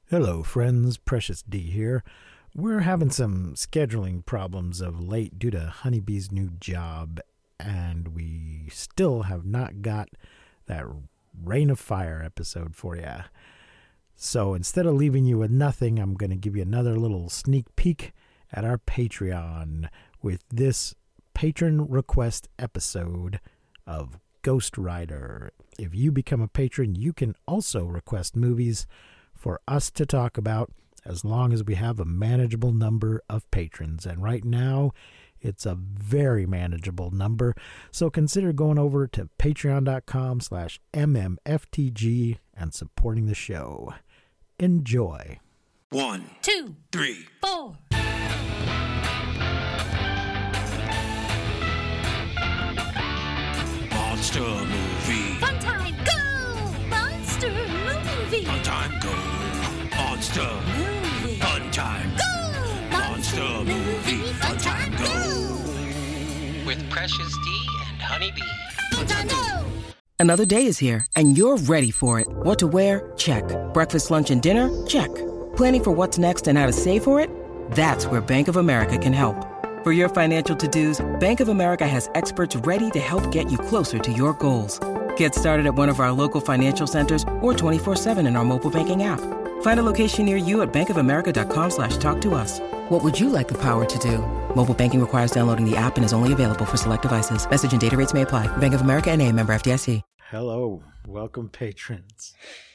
Hello, friends. Precious D here. We're having some scheduling problems of late due to Honeybee's new job, and we still have not got that Rain of Fire episode for you. So instead of leaving you with nothing, I'm going to give you another little sneak peek at our Patreon with this patron request episode of Ghost Rider. If you become a patron, you can also request movies for us to talk about as long as we have a manageable number of patrons. And right now, it's a very manageable number. So consider going over to patreon.com/MMFTG and supporting the show. Enjoy. 1, 2, 3, 4. Monster movie. Fun time, go! Monster movie. Fun time, go. Monster Movie. Fun time. Go! Monster movie. Fun time, go. With Precious D and Honeybee. Fun time, go! Another day is here, and you're ready for it. What to wear? Check. Breakfast, lunch, and dinner? Check. Planning for what's next and how to save for it? That's where Bank of America can help. For your financial to-dos, Bank of America has experts ready to help get you closer to your goals. Get started at one of our local financial centers or 24/7 in our mobile banking app. Find a location near you at bankofamerica.com/talktous. What would you like the power to do? Mobile banking requires downloading the app and is only available for select devices. Message and data rates may apply. Bank of America N.A., member FDIC. Hello. Welcome, patrons.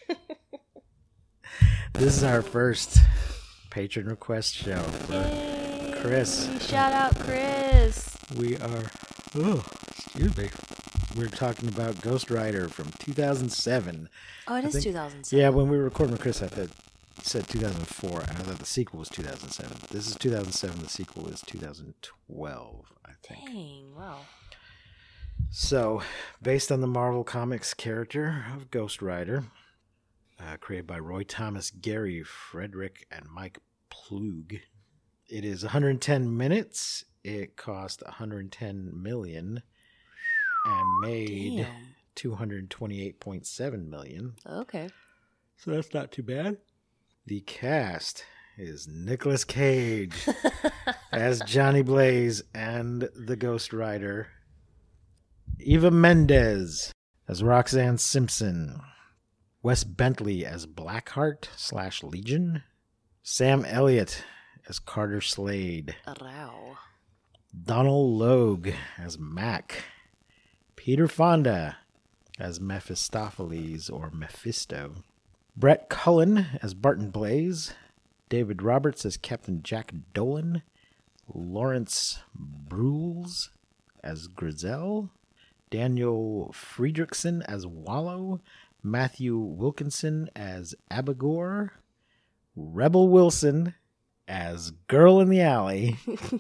This is our first patron request show for Chris. Shout out, Chris. We are, excuse me. We're talking about Ghost Rider from 2007. Oh, it I is think- 2007. Yeah, when we were recording with Chris, I thought he said 2004, and I thought the sequel was 2007. This is 2007. The sequel is 2012, I think. Dang, wow. So, based on the Marvel Comics character of Ghost Rider, created by Roy Thomas, Gary Frederick, and Mike Plug, it is 110 minutes. It cost $110 million and made Damn. $228.7 million. Okay. So that's not too bad. The cast is Nicolas Cage as Johnny Blaze and the Ghost Rider. Eva Mendes as Roxanne Simpson. Wes Bentley as Blackheart/Legion. Sam Elliott as Carter Slade. Wow. Donald Logue as Mac. Peter Fonda as Mephistopheles or Mephisto. Brett Cullen as Barton Blaze. David Roberts as Captain Jack Dolan. Lawrence Brules as Grizel. Daniel Friedrichsen as Wallow. Matthew Wilkinson as Abigor. Rebel Wilson as Girl in the Alley.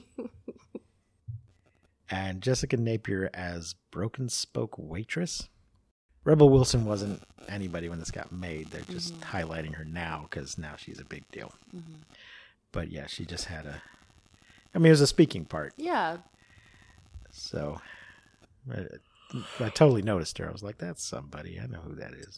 And Jessica Napier as Broken Spoke Waitress. Rebel Wilson wasn't anybody when this got made. They're just highlighting her now because now she's a big deal. But yeah, she just had it was a speaking part. Yeah. So I totally noticed her. I was like, that's somebody. I know who that is.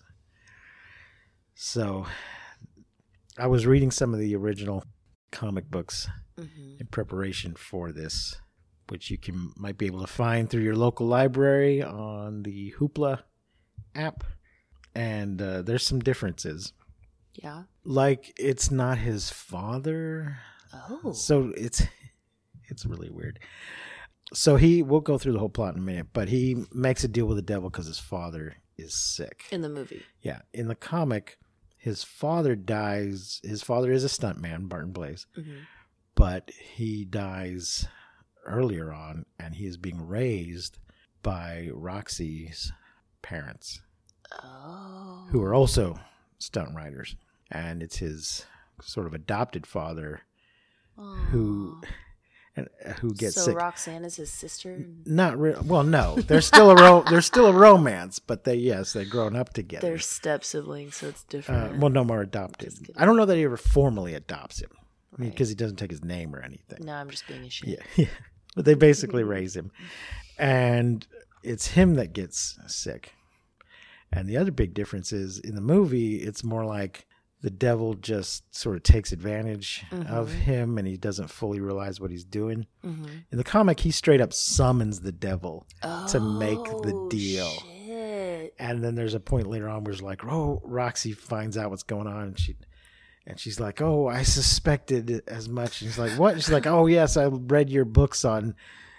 So I was reading some of the original comic books in preparation for this, which you might be able to find through your local library on the Hoopla app. And there's some differences. Yeah. Like, it's not his father. Oh. So it's really weird. So we'll go through the whole plot in a minute, but he makes a deal with the devil because his father is sick. In the movie. Yeah. In the comic, his father dies. His father is a stuntman, Barton Blaze, but he dies earlier on, and he is being raised by Roxy's parents, who are also stunt riders. And it's his sort of adopted father who gets so sick. Roxanne is his sister? Not really. Well, no. There's still a romance, but they're grown up together. They're step siblings, so it's different. Well, no more adopted. Just kidding. I don't know that he ever formally adopts him because he doesn't take his name or anything. No, I'm just being a shit. Yeah. But they basically raise him. And it's him that gets sick. And the other big difference is in the movie, it's more like the devil just sort of takes advantage of him, and he doesn't fully realize what he's doing. In the comic, he straight up summons the devil to make the deal. Shit. And then there's a point later on where it's like, oh, Roxy finds out what's going on, and she's like, oh, I suspected as much. And he's like, what? And she's like, oh, yes, I read your books on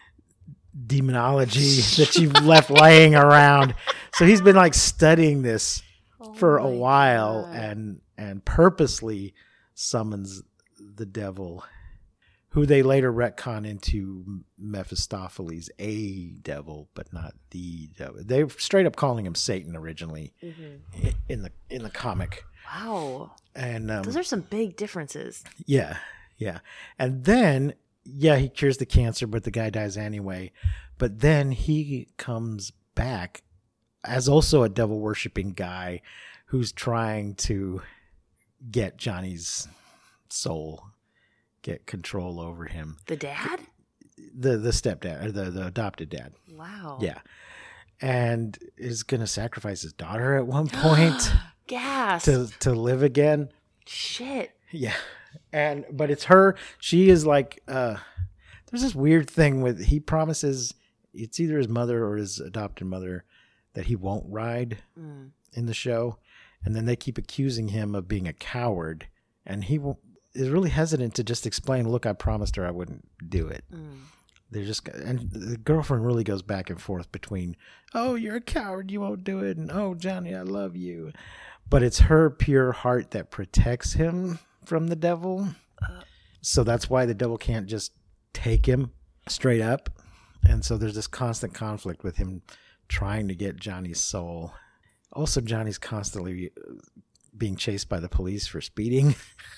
demonology that you've left laying around. So he's been like studying this for a while and purposely summons the devil, who they later retcon into Mephistopheles, a devil, but not the devil. They're straight up calling him Satan originally in the comic. Wow. And those are some big differences. Yeah. And then, he cures the cancer, but the guy dies anyway. But then he comes back as also a devil-worshipping guy who's trying to get Johnny's soul, get control over him. The dad? The stepdad, or the adopted dad. Wow. Yeah. And is going to sacrifice his daughter at one point Gas. to live again. Shit. Yeah. But it's her. She is like, there's this weird thing with, he promises it's either his mother or his adopted mother that he won't ride in the show. And then they keep accusing him of being a coward. And he is really hesitant to just explain, look, I promised her I wouldn't do it. They're just, and the girlfriend really goes back and forth between, oh, you're a coward, you won't do it. And oh, Johnny, I love you. But it's her pure heart that protects him from the devil. So that's why the devil can't just take him straight up. And so there's this constant conflict with him trying to get Johnny's soul. Also, Johnny's constantly being chased by the police for speeding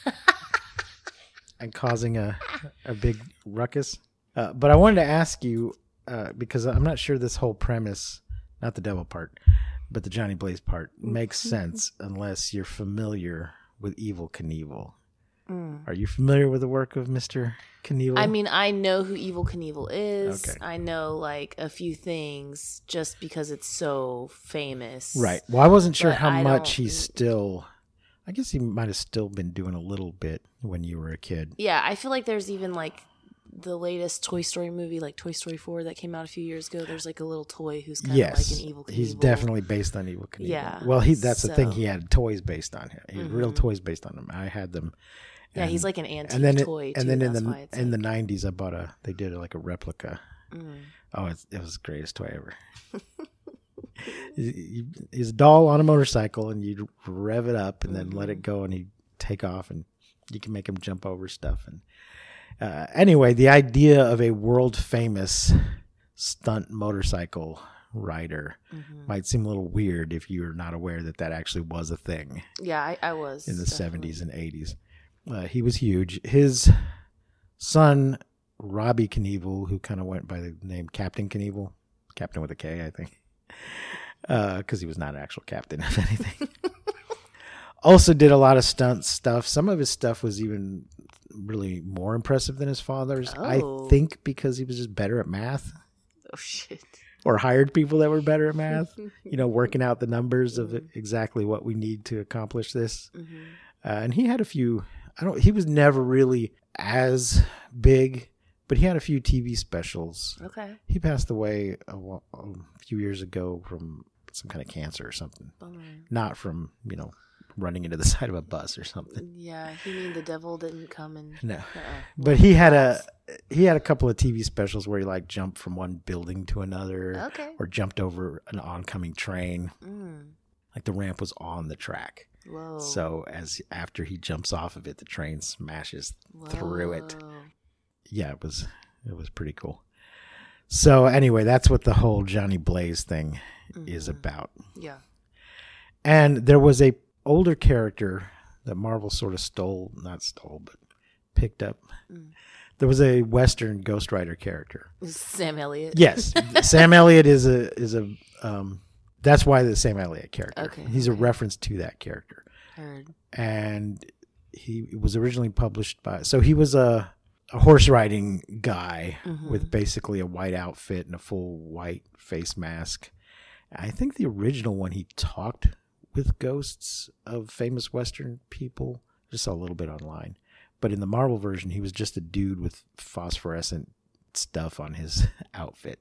and causing a big ruckus. But I wanted to ask you, because I'm not sure this whole premise, not the devil part, but the Johnny Blaze part, makes sense unless you're familiar with Evel Knievel. Are you familiar with the work of Mr. Knievel? I mean, I know who Evel Knievel is. Okay. I know like a few things just because it's so famous. Right. Well, I wasn't sure But how I much don't- he's still... I guess he might have still been doing a little bit when you were a kid. Yeah, I feel like there's even like the latest Toy Story movie, like Toy Story 4 that came out a few years ago. There's like a little toy who's kind of like an Evel Knievel. He's definitely based on Evel Knievel. Yeah, Well, that's the thing. so- He had toys based on him. He had real toys based on him. I had them. Yeah, And- he's like an antique and then toy too. and then That's why it's in like, the 90s, I bought they did like a replica. Oh, it was the greatest toy ever. He's a doll on a motorcycle, and you rev it up and then let it go, and he'd take off, and you can make him jump over stuff. And anyway, the idea of a world famous stunt motorcycle rider might seem a little weird if you're not aware that actually was a thing yeah, I was in the definitely. 70s and 80s. He was huge. His son, Robbie Knievel, who kind of went by the name Captain Knievel, Captain with a K, I think, because he was not an actual captain of anything, also did a lot of stunt stuff. Some of his stuff was even really more impressive than his father's, Oh. I think, because he was just better at math. Oh shit. Or hired people that were better at math, working out the numbers of exactly what we need to accomplish this. And he had a few, he was never really as big, but he had a few TV specials. Okay. He passed away a few years ago from some kind of cancer or something. Bummer. Not from, running into the side of a bus or something. Yeah, you mean the devil didn't come and No. But he had a couple of TV specials where he like jumped from one building to another, Okay. or jumped over an oncoming train. Mm. Like the ramp was on the track. Whoa. So after he jumps off of it, the train smashes through it. Whoa. Yeah, it was pretty cool. So anyway, that's what the whole Johnny Blaze thing is about. Yeah. And there was a older character that Marvel sort of but picked up. There was a Western Ghost Rider character. Sam Elliott. Yes, Sam Elliott is a that's why the Sam Elliott character. Okay, He's a okay. reference to that character. Heard. And he was originally published so he was a horse riding guy with basically a white outfit and a full white face mask. I think the original one he talked with ghosts of famous Western people. I just saw a little bit online. But in the Marvel version, he was just a dude with phosphorescent stuff on his outfit.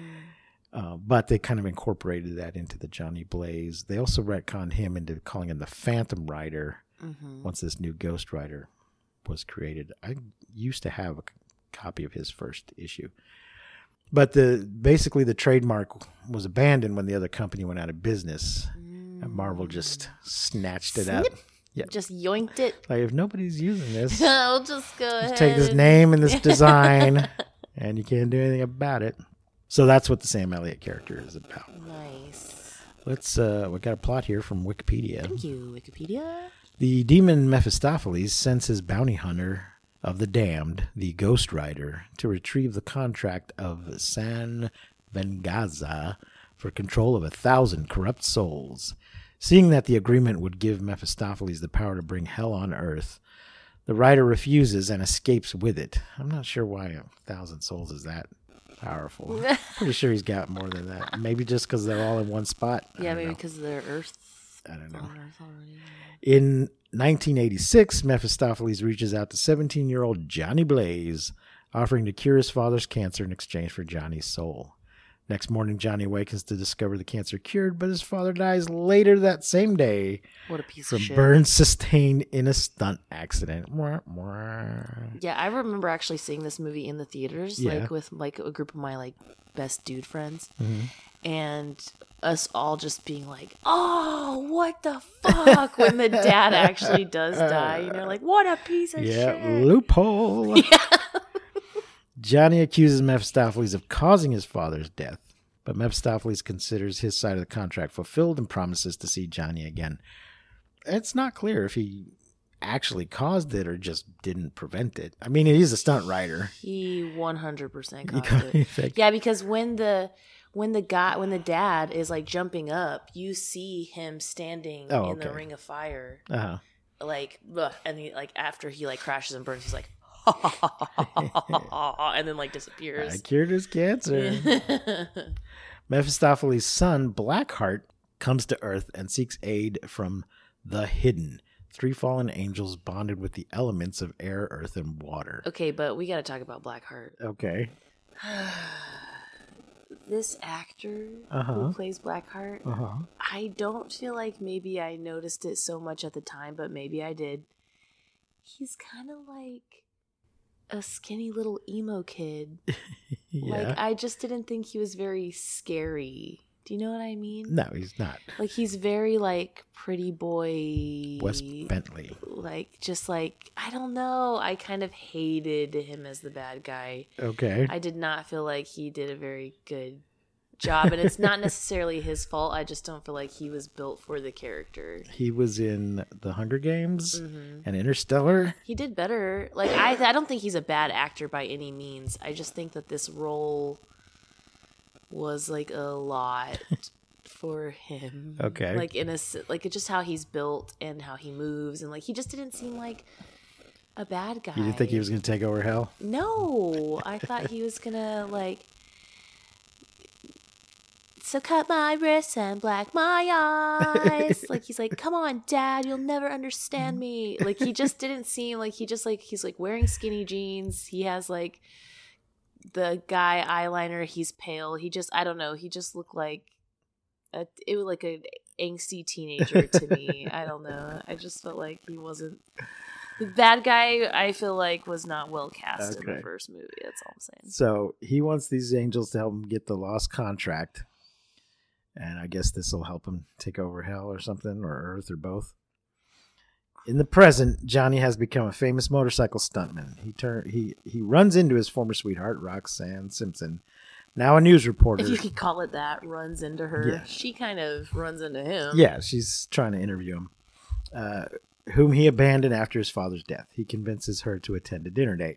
But they kind of incorporated that into the Johnny Blaze. They also retconned him into calling him the Phantom Rider once this new Ghost Rider was created. I used to have a copy of his first issue. But basically the trademark was abandoned when the other company went out of business. And Marvel just snatched it up. Yeah. Just yoinked it. Like, if nobody's using this, I'll just go ahead. take this name and this design, and you can't do anything about it. So that's what the Sam Elliott character is about. Nice. Let's we got a plot here from Wikipedia. Thank you, Wikipedia. The demon Mephistopheles sends his bounty hunter of the damned, the Ghost Rider, to retrieve the contract of San Vengaza for control of 1,000 corrupt souls. Seeing that the agreement would give Mephistopheles the power to bring hell on earth, the rider refuses and escapes with it. I'm not sure why 1,000 souls is that powerful. Pretty sure he's got more than that. Maybe just because they're all in one spot. Yeah, maybe because they're Earth. I don't know. On Earth already. In 1986, Mephistopheles reaches out to 17-year-old Johnny Blaze, offering to cure his father's cancer in exchange for Johnny's soul. Next morning, Johnny awakens to discover the cancer cured, but his father dies later that same day What a piece from of shit. burns sustained in a stunt accident. Wah, wah. Yeah, I remember actually seeing this movie in the theaters, Yeah. like with like a group of my like best dude friends, Mm-hmm. and us all just being like, "Oh, what the fuck!" when the dad actually does die, you know, like, "What a piece of Yeah, shit!" loophole. Johnny accuses Mephistopheles of causing his father's death, but Mephistopheles considers his side of the contract fulfilled and promises to see Johnny again. It's not clear if he actually caused it or just didn't prevent it. I mean, he's a stunt rider. He 100% You caused it. think- Yeah, because when the dad is like jumping up, you see him standing Oh, in the okay. ring of fire, Uh-huh. like, ugh, and he like after he like crashes and burns, he's like, and then like I disappears. cured his cancer. Mephistopheles' son, Blackheart, comes to Earth and seeks aid from the Hidden, 3 fallen angels bonded with the elements of air, earth, and water. Okay, but we got to talk about Blackheart. Okay. This actor Uh-huh. who plays Blackheart, Uh-huh. I don't feel like maybe I noticed it so much at the time, but maybe I did. He's kind of like a skinny little emo kid. Yeah. Like, I just didn't think he was very scary. Do you know what I mean? No, he's not. Like, he's very, like, pretty boy. Wes Bentley. Like, just like, I don't know. I kind of hated him as the bad guy. Okay. I did not feel like he did a very good job. And it's not necessarily his fault. I just don't feel like he was built for the character. He was in The Hunger Games Mm-hmm. and Interstellar. He did better. Like, I don't think he's a bad actor by any means. I just think that this role was like a lot for him. Okay. Like like just how he's built and how he moves, and like he just didn't seem like a bad guy. You didn't think he was going to take over hell? No, I thought he was gonna like. So cut my wrists and black my eyes. Like he's like, come on, Dad, you'll never understand me. Like he just didn't seem like he's like wearing skinny jeans. He has like the guy eyeliner. He's pale. I don't know. He just looked like it was like an angsty teenager to me. I don't know. I just felt like he wasn't. The bad guy, I feel like, was not well cast in Okay. the first movie. That's all I'm saying. So he wants these angels to help him get the lost contract. And I guess this will help him take over hell or something, or Earth, or both. In the present, Johnny has become a famous motorcycle stuntman. He runs into his former sweetheart, Roxanne Simpson, now a news reporter. If you could call it that, runs into her. Yeah. She kind of runs into him. Yeah, she's trying to interview him, whom he abandoned after his father's death. He convinces her to attend a dinner date.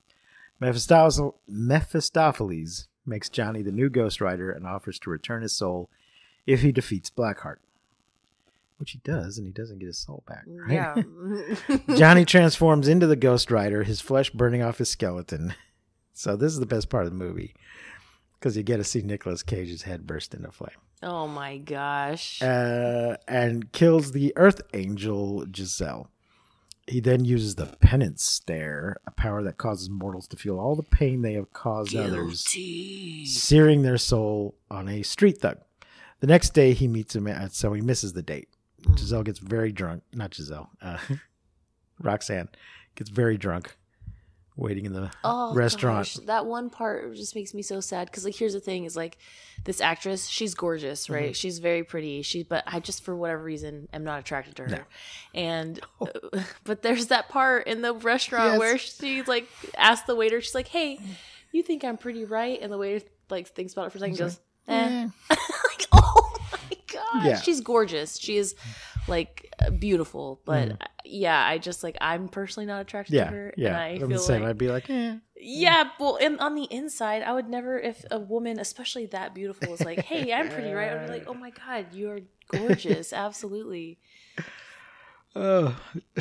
Mephistopheles makes Johnny the new Ghost Rider and offers to return his soul if he defeats Blackheart. Which he does, and he doesn't get his soul back. Right? Yeah. Johnny transforms into the Ghost Rider, his flesh burning off his skeleton. So this is the best part of the movie, because you get to see Nicolas Cage's head burst into flame. Oh my gosh. and kills the Earth Angel Giselle. He then uses the penance stare, a power that causes mortals to feel all the pain they have caused others, searing their soul on a street thug. The next day, he meets him, so he misses the date. Giselle gets very drunk. Not Giselle. Roxanne gets very drunk, waiting in the restaurant. Gosh, that one part just makes me so sad because, like, here's the thing: is like this actress, she's gorgeous, right? She's very pretty. But I just, for whatever reason, am not attracted to her. No. And but there's that part in the restaurant where she like asks the waiter, she's like, "Hey, you think I'm pretty, right?" And the waiter like thinks about it for a second, and goes, "Eh." Like, oh my god, Yeah. she's gorgeous. She is like beautiful, but yeah, I just like I'm personally not attracted to her. Yeah, and I I'm feel the same. like I'd be like, yeah, well, and on the inside, I would never, if a woman, especially that beautiful, was like, "Hey, I'm pretty, right?" I'd be like, "Oh my god, you're gorgeous, absolutely." oh.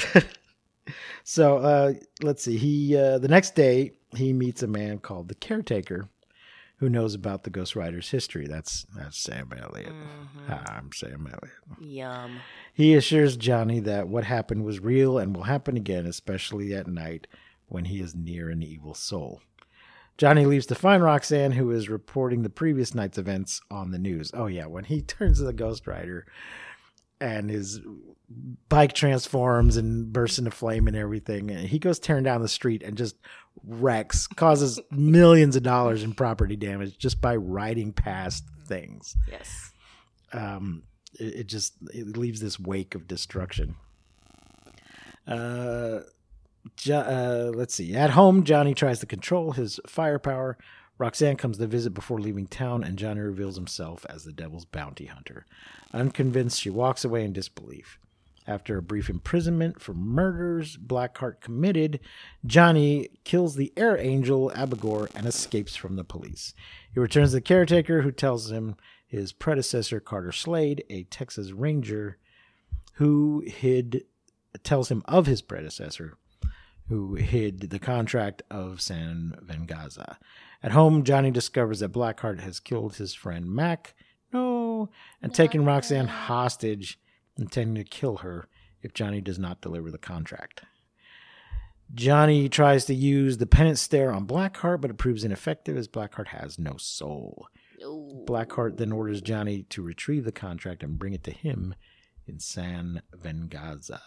So let's see. He the next day he meets a man called the Caretaker, who knows about the Ghost Rider's history. That's Sam Elliott. I'm Sam Elliott. Yum. He assures Johnny that what happened was real and will happen again, especially at night when he is near an evil soul. Johnny leaves to find Roxanne, who is reporting the previous night's events on the news. Oh, yeah, when he turns to the Ghost Rider and his bike transforms and bursts into flame and everything, and he goes tearing down the street and just wrecks, causes millions of dollars in property damage just by riding past things. Yes. It leaves this wake of destruction. Let's see. At home, Johnny tries to control his firepower. Roxanne comes to visit before leaving town, and Johnny reveals himself as the devil's bounty hunter. Unconvinced, she walks away in disbelief. After a brief imprisonment for murders Blackheart committed, Johnny kills the Air Angel Abigor and escapes from the police. He returns to the Caretaker, who tells him his predecessor, Carter Slade, a Texas Ranger, tells him of his predecessor, who hid the contract of San Vengaza. At home, Johnny discovers that Blackheart has killed his friend Mac, and taken Roxanne hostage, intending to kill her if Johnny does not deliver the contract. Johnny tries to use the penance stare on Blackheart, but it proves ineffective as Blackheart has no soul. Blackheart then orders Johnny to retrieve the contract and bring it to him in San Vengaza.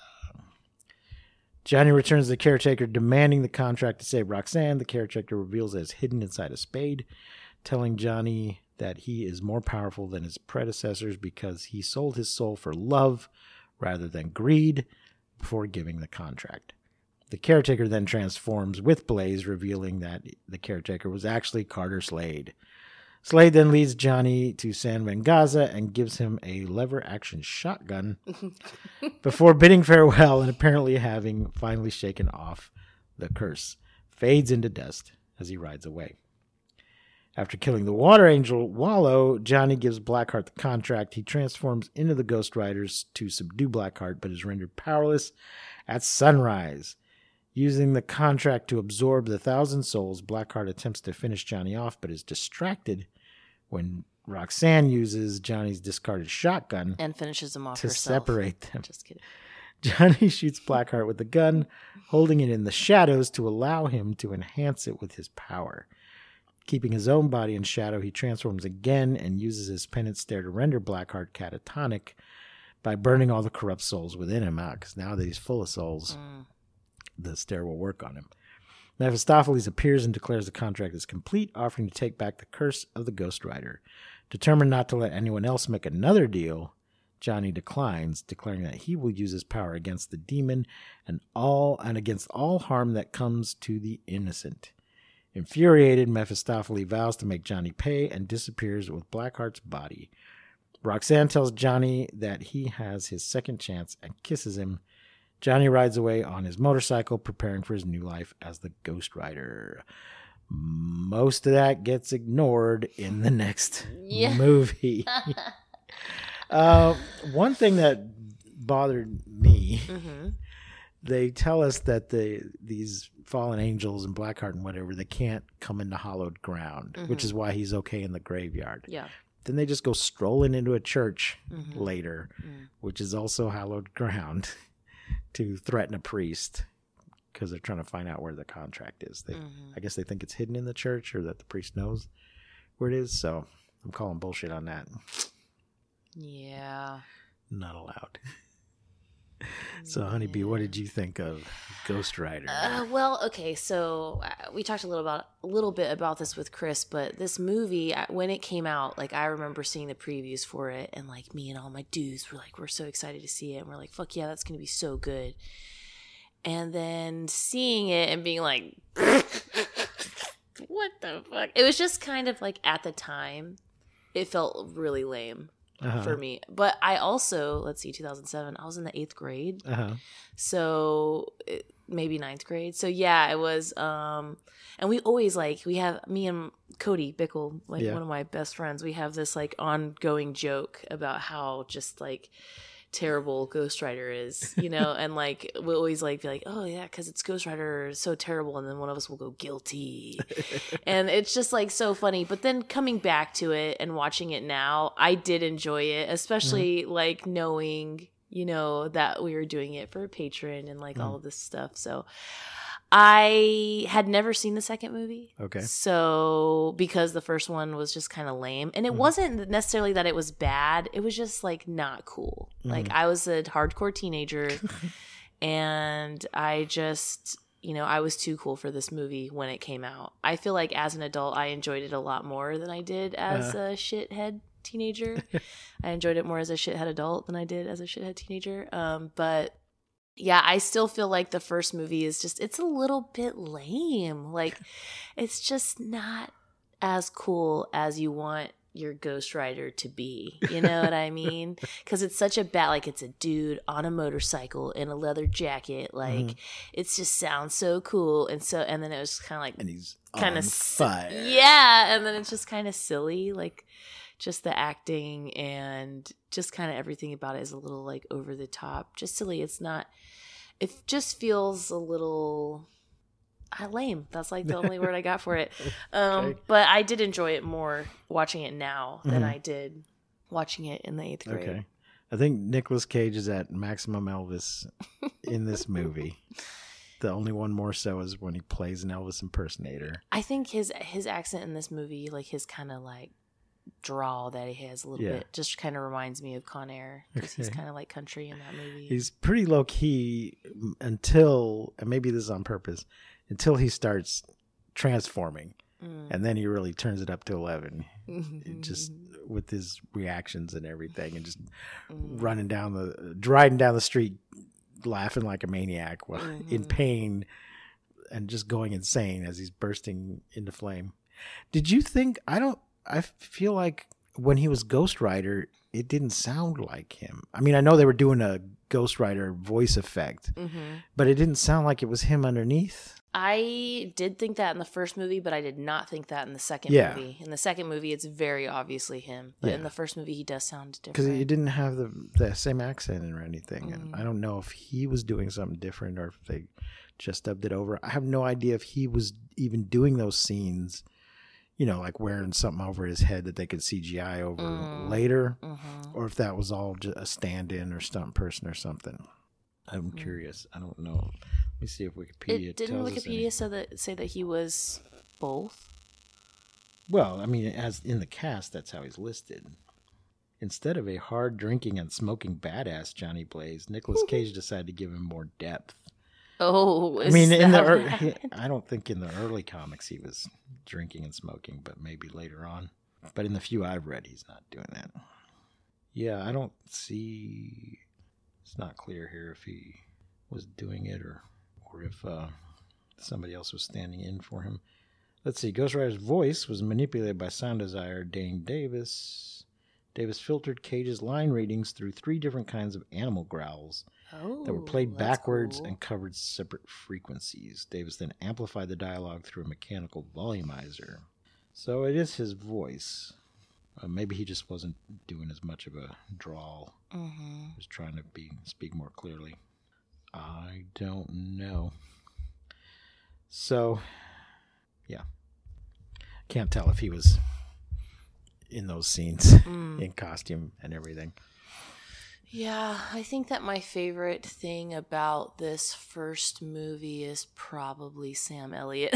Johnny returns to the Caretaker, demanding the contract to save Roxanne. The Caretaker reveals that it's hidden inside a spade, telling Johnny that he is more powerful than his predecessors because he sold his soul for love rather than greed before giving the contract. The Caretaker then transforms with Blaze, revealing that the Caretaker was actually Carter Slade. Slade then leads Johnny to San Vengaza and gives him a lever-action shotgun before bidding farewell and apparently having finally shaken off the curse. Fades into dust as he rides away. After killing the Water Angel Wallow, Johnny gives Blackheart the contract. He transforms into the Ghost Riders to subdue Blackheart, but is rendered powerless at sunrise. Using the contract to absorb the 1,000 souls, Blackheart attempts to finish Johnny off, but is distracted when Roxanne uses Johnny's discarded shotgun And finishes him off to herself. separate them. Just kidding. Johnny shoots Blackheart with the gun, holding it in the shadows to allow him to enhance it with his power. Keeping his own body in shadow, he transforms again and uses his penance stare to render Blackheart catatonic by burning all the corrupt souls within him out, because now that he's full of souls, the stare will work on him. Mephistopheles appears and declares the contract is complete, offering to take back the curse of the Ghost Rider. Determined not to let anyone else make another deal, Johnny declines, declaring that he will use his power against the demon and against all harm that comes to the innocent. Infuriated, Mephistopheles vows to make Johnny pay and disappears with Blackheart's body. Roxanne tells Johnny that he has his second chance and kisses him. Johnny rides away on his motorcycle, preparing for his new life as the Ghost Rider. Most of that gets ignored in the next movie. One thing that bothered me, they tell us that these fallen angels and Blackheart and whatever, they can't come into hallowed ground, which is why he's okay in the graveyard. Yeah. then they just go strolling into a church later, which is also hallowed ground, to threaten a priest because they're trying to find out where the contract is. I guess they think it's hidden in the church or that the priest knows where it is. So I'm calling bullshit on that. Yeah. Not allowed. So, Honeybee, what did you think of Ghost Rider? Well, okay, so we talked a little bit about this with Chris, but this movie, when it came out, like I remember seeing the previews for it, and like me and all my dudes were like, we're so excited to see it, and we're like, fuck yeah, that's gonna be so good. And then seeing it and being like, what the fuck? It was just kind of like, at the time, it felt really lame. For me. But I also, let's see, 2007, I was in the 8th grade. So maybe 9th grade. So yeah, it was, and we always me and Cody Bickle, one of my best friends, we have this like ongoing joke about how just like terrible Ghost Rider is, and like we always like be like, oh yeah, because it's Ghost Rider, it's so terrible, and then one of us will go guilty. And it's just like so funny. But then coming back to it and watching it now, I did enjoy it, especially like knowing that we were doing it for a patron and like all of this stuff. So I had never seen the second movie. Okay. So, because the first one was just kind of lame. And it wasn't necessarily that it was bad. It was just, like, not cool. Like, I was a hardcore teenager. And I just, I was too cool for this movie when it came out. I feel like as an adult, I enjoyed it a lot more than I did as a shithead teenager. I enjoyed it more as a shithead adult than I did as a shithead teenager. But yeah, I still feel like the first movie is just, it's a little bit lame. Like, it's just not as cool as you want your Ghost Rider to be. You know what I mean? Because it's such a like, it's a dude on a motorcycle in a leather jacket. Like, it just sounds so cool. And then it was kind of like, and he's kind on of fire. Yeah. And then it's just kind of silly. Like, just the acting and just kind of everything about it is a little like over the top, just silly. It just feels a little lame. That's like the only word I got for it. Okay. But I did enjoy it more watching it now than I did watching it in the 8th grade. Okay. I think Nicolas Cage is at maximum Elvis in this movie. The only one more so is when he plays an Elvis impersonator. I think his accent in this movie, like his kind of like drawl that he has a little bit, just kind of reminds me of Con Air, because he's kind of like country in that movie. He's pretty low key until, and maybe this is on purpose, until he starts transforming, and then he really turns it up to 11, just with his reactions and everything, and just riding down the street, laughing like a maniac, in pain, and just going insane as he's bursting into flame. Did you think? I feel like when he was Ghost Rider, it didn't sound like him. I mean, I know they were doing a Ghost Rider voice effect, but it didn't sound like it was him underneath. I did think that in the first movie, but I did not think that in the second movie. In the second movie, it's very obviously him. But in the first movie, he does sound different. Because he didn't have the same accent or anything. And I don't know if he was doing something different or if they just dubbed it over. I have no idea if he was even doing those scenes, like wearing something over his head that they could CGI over later, or if that was all just a stand-in or stunt person or something. I'm curious. I don't know. Let me see if Wikipedia didn't tells us Wikipedia say that he was both? Well, I mean, as in the cast, that's how he's listed. Instead of a hard drinking and smoking badass Johnny Blaze, Nicolas Cage decided to give him more depth. Oh, I mean, I don't think in the early comics he was drinking and smoking, but maybe later on. But in the few I've read, he's not doing that. Yeah, I don't see. It's not clear here if he was doing it or if somebody else was standing in for him. Let's see. Ghost Rider's voice was manipulated by sound designer Dane Davis. Davis filtered Cage's line readings through 3 different kinds of animal growls that were played backwards and covered separate frequencies. Davis then amplified the dialogue through a mechanical volumizer. So it is his voice. Maybe he just wasn't doing as much of a drawl. He was trying to speak more clearly. I don't know. So, yeah. Can't tell if he was in those scenes in costume and everything. Yeah, I think that my favorite thing about this first movie is probably Sam Elliott.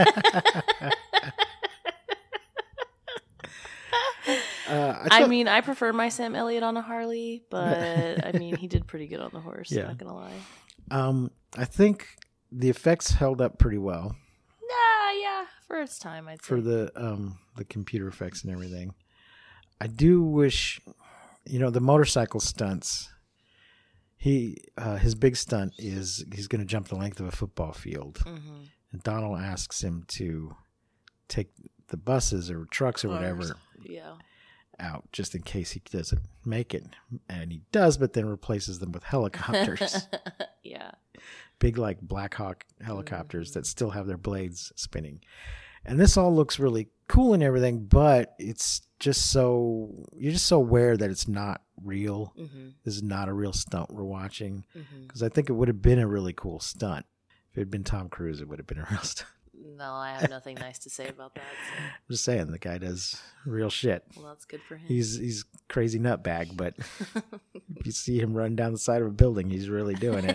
I mean, I prefer my Sam Elliott on a Harley, but I mean, he did pretty good on the horse. Yeah. Not gonna lie. I think the effects held up pretty well Yeah, for its time, I'd say. for the computer effects and everything. I do wish, the motorcycle stunts. His big stunt is he's going to jump the length of a football field, and Donald asks him to take the buses or trucks or whatever out just in case he doesn't make it, and he does, but then replaces them with helicopters. Yeah. Big like Black Hawk helicopters that still have their blades spinning. And this all looks really cool and everything, but it's just you're just so aware that it's not real. This is not a real stunt we're watching. Because I think it would have been a really cool stunt. If it had been Tom Cruise, it would have been a real stunt. No, I have nothing nice to say about that. So. I'm just saying, the guy does real shit. Well, that's good for him. He's crazy nutbag, but if you see him run down the side of a building, he's really doing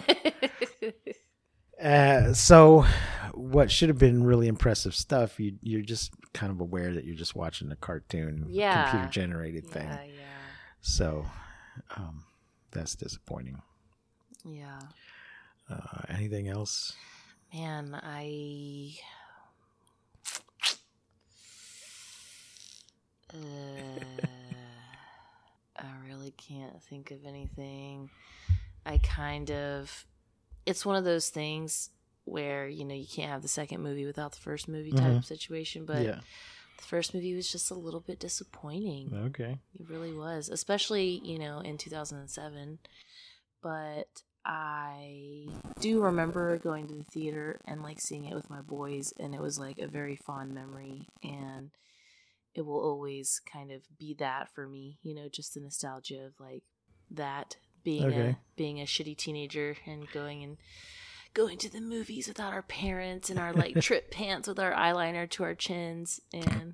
it. So what should have been really impressive stuff, you're just kind of aware that you're just watching a cartoon, computer generated thing. Yeah. So that's disappointing. Yeah. Anything else? Man, I really can't think of anything. It's one of those things where, you can't have the second movie without the first movie type of situation, but the first movie was just a little bit disappointing. Okay. It really was, especially, in 2007. But I do remember going to the theater and seeing it with my boys, and it was a very fond memory, and it will always kind of be that for me, just the nostalgia of that being being a shitty teenager and going to the movies without our parents and our trip pants with our eyeliner to our chins, and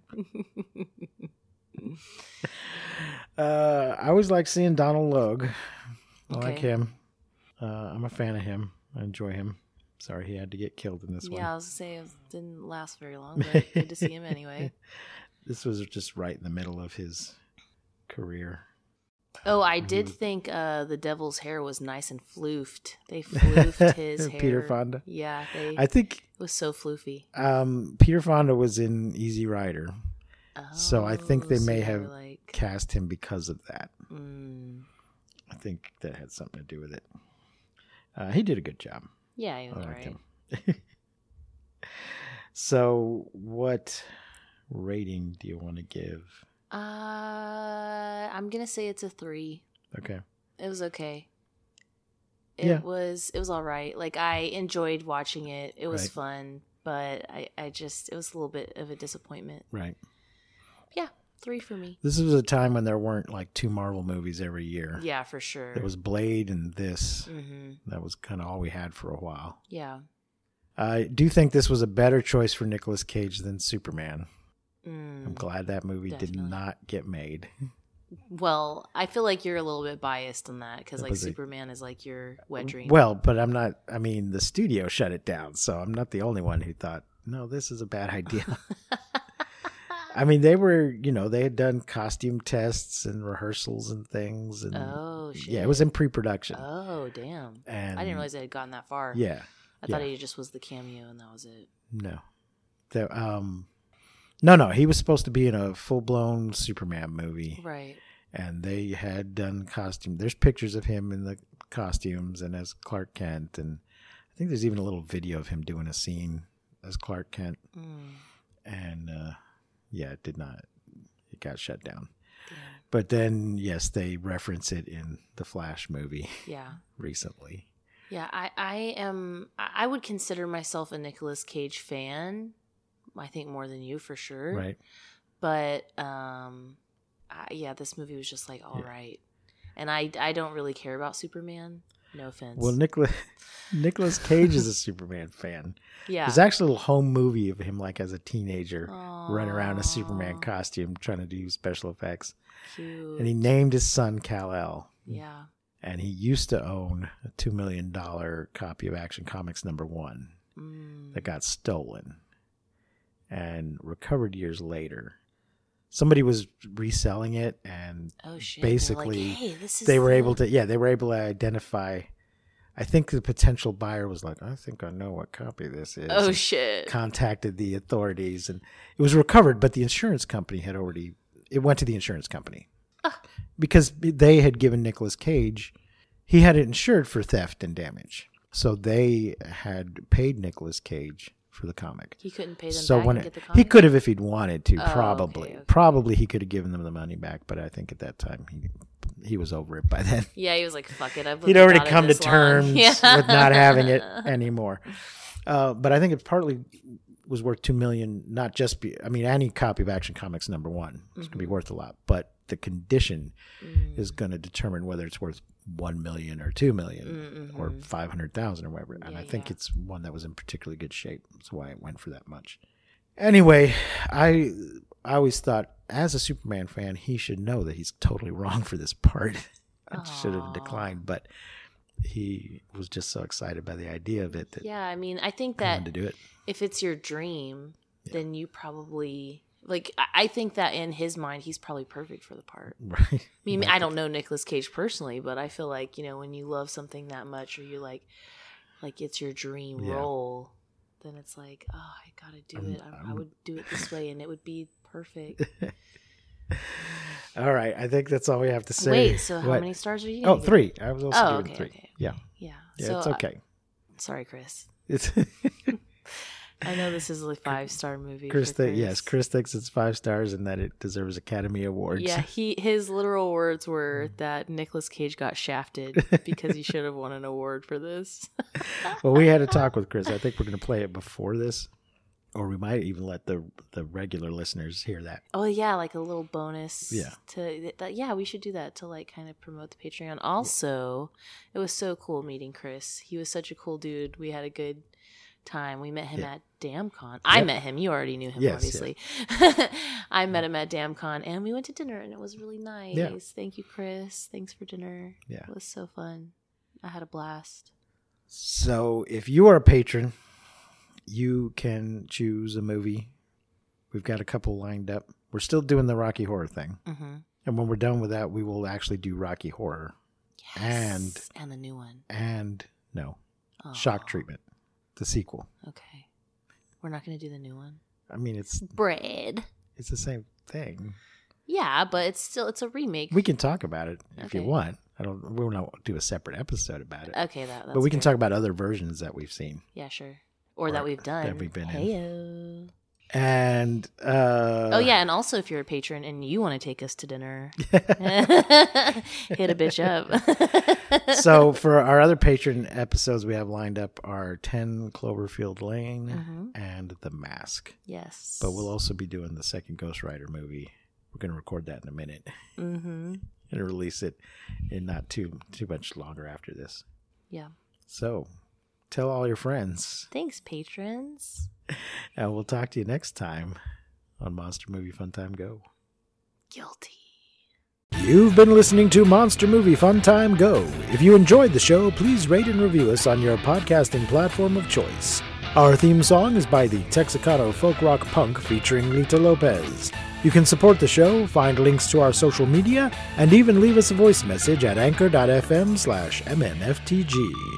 I always like seeing Donald Logue. I Okay. like him. I'm a fan of him. I enjoy him. Sorry he had to get killed in this one. yeah, I was gonna say it didn't last very long, but good to see him anyway. This was just right in the middle of his career. Oh, I did think the devil's hair was nice and floofed. They floofed his hair. Peter Fonda? Yeah, I think it was so floofy. Peter Fonda was in Easy Rider. So I think they so may they have were cast him because of that. Mm, I think that had something to do with it. He did a good job. yeah, he was I all liked right. him. So what rating do you want to give? I'm gonna say it's a 3. Okay. It was okay. Yeah. It was all right. I enjoyed watching it. It was Right. fun, but I just, it was a little bit of a disappointment. Right. Yeah, 3 for me. This was a time when there weren't 2 Marvel movies every year. Yeah, for sure. There was Blade and this. Mm-hmm. That was kind of all we had for a while. Yeah. I do think this was a better choice for Nicolas Cage than Superman. I'm Mm. glad that movie did Definitely. not get made. Well, I feel like you're a little bit biased on that because That was a- Superman is your wet dream. Well, but I'm not, the studio shut it down, so I'm not the only one who thought, no, this is a bad idea. They were, they had done costume tests and rehearsals and things. And Oh, shit. yeah, it was in pre-production. Oh, damn. And I didn't realize it had gotten that far. Yeah. I thought yeah. he just was the cameo and that was it. No. No, he was supposed to be in a full-blown Superman movie. Right. And they had done costume. There's pictures of him in the costumes and as Clark Kent. And I think there's even a little video of him doing a scene as Clark Kent. Mm. And it did not. It got shut down. Damn. But then, yes, they reference it in the Flash movie Yeah. recently. Yeah, I would consider myself a Nicolas Cage fan. I think more than you for sure. Right. But this movie was just all right. And I don't really care about Superman. No offense. Well, Nicolas Cage is a Superman fan. Yeah. There's actually a little home movie of him, like as a teenager, running around in a Superman costume, trying to do special effects. Cute. And he named his son Kal-El. Yeah. And he used to own a $2 million copy of Action Comics #1 that got stolen and recovered years later. Somebody was reselling it, and Oh shit. basically They're like, hey, this is they were able to identify. I think the potential buyer was like, I think I know what copy this is. Oh and shit. contacted the authorities, and it was recovered, but the insurance company had already, it went to the insurance company because they had given Nicolas Cage, he had it insured for theft and damage. So they had paid Nicolas Cage for the comic. He couldn't pay them So back when and get the he comic? could have if he'd wanted to, Oh, probably. okay. Probably he could have given them the money back, but I think at that time he was over it by then. Yeah, he was like, fuck it. I've He'd lived already without it come to this long. terms Yeah. with not having it anymore. But I think it partly was worth $2 million, not just any copy of Action Comics #1 is going to be worth a lot, but the condition is going to determine whether it's worth $1 million or $2 million or 500,000 or whatever. And I think it's one that was in particularly good shape. That's why it went for that much. Anyway, I always thought, as a Superman fan, he should know that he's totally wrong for this part. I should have declined, but he was just so excited by the idea of it that Yeah, I mean, I think he that wanted to do it. if it's your dream, then you probably I think that in his mind, he's probably perfect for the part. Right. I mean, I don't know Nicolas Cage personally, but I feel like, when you love something that much, or you like it's your dream role, then it's like, oh, I gotta do it. I would do it this way, and it would be perfect. All right. I think that's all we have to say. Wait, so how What? many stars are you? Oh, gonna give 3. I was also Oh, giving okay, 3. okay. Yeah. Yeah. Yeah, So, it's okay. Sorry, Chris. It's I know this is a 5-star movie. Chris, for yes, Chris thinks it's 5 stars and that it deserves Academy Awards. Yeah, his literal words were that Nicolas Cage got shafted because he should have won an award for this. Well, we had a talk with Chris. I think we're going to play it before this, or we might even let the regular listeners hear that. Oh yeah, like a little bonus. Yeah. To that, yeah, we should do that to like kind of promote the Patreon. Also, it was so cool meeting Chris. He was such a cool dude. We had a good time. We met him at DamnCon. I met him. You already knew him, Yes, obviously. I met him at DamCon, and we went to dinner, and it was really nice. Yeah. Thank you, Chris. Thanks for dinner. Yeah. It was so fun. I had a blast. So if you are a patron, you can choose a movie. We've got a couple lined up. We're still doing the Rocky Horror thing. Mm-hmm. And when we're done with that, we will actually do Rocky Horror. Yes. And the new one. And Oh, Shock Treatment, the sequel. Okay. We're not going to do the new one. I mean, it's Bread. the same thing. Yeah, but it's a remake. We can talk about it if you Okay. want. We won't do a separate episode about it. Okay, that's but we can fair. talk about other versions that we've seen. Yeah, sure. Or that we've done. that we've been in. Heyo. And Oh yeah, and also if you're a patron and you want to take us to dinner, hit a bitch up. So for our other patron episodes we have lined up are 10 Cloverfield Lane Mm-hmm. and The Mask. Yes. But we'll also be doing the second Ghost Rider movie. We're going to record that in a minute Mm-hmm. and release it in not too much longer after this. Yeah. So tell all your friends. Thanks, patrons. And we'll talk to you next time on Monster Movie Fun Time Go. Guilty. You've been listening to Monster Movie Fun Time Go. If you enjoyed the show, please rate and review us on your podcasting platform of choice. Our theme song is by the Texicano Folk Rock Punk featuring Lita Lopez. You can support the show, find links to our social media, and even leave us a voice message at anchor.fm/MNFTG.